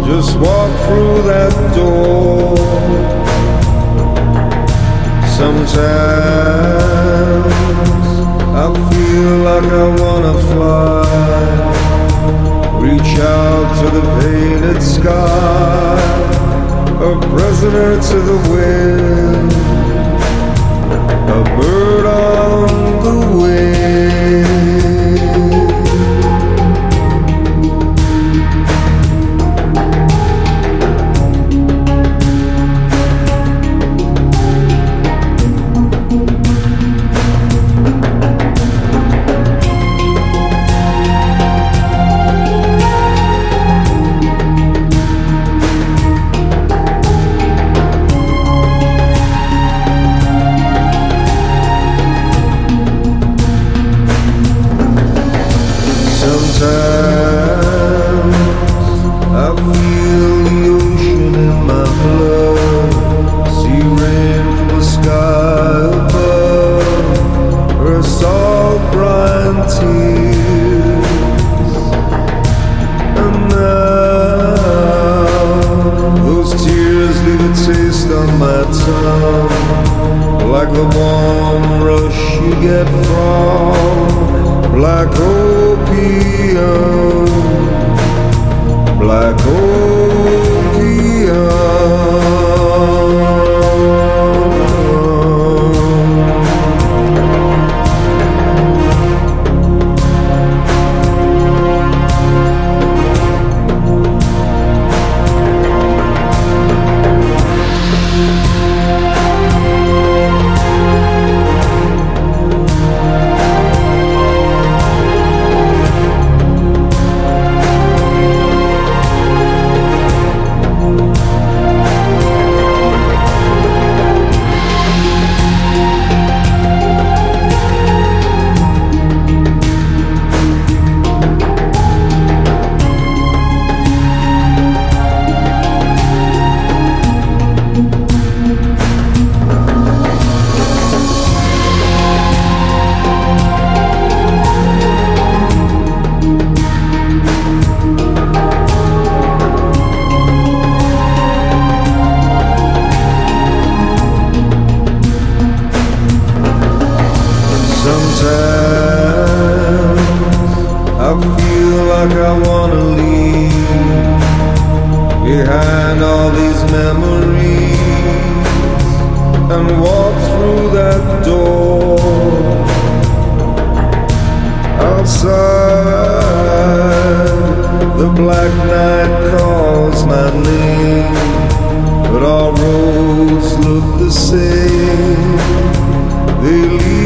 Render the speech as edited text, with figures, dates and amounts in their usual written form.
Just walk through that door. Sometimes I feel like I wanna fly, reach out to the painted sky, a prisoner to the wind, a bird on the wing. Sometimes I feel the ocean in my blood, see rain from the sky above, her salt brine tears. And now those tears leave a taste on my tongue, like the warm rush you get from black opium, black opium. Sometimes I feel like I wanna leave behind all these memories and walk through that door. Outside, the black night calls my name, but all roads look the same. They lead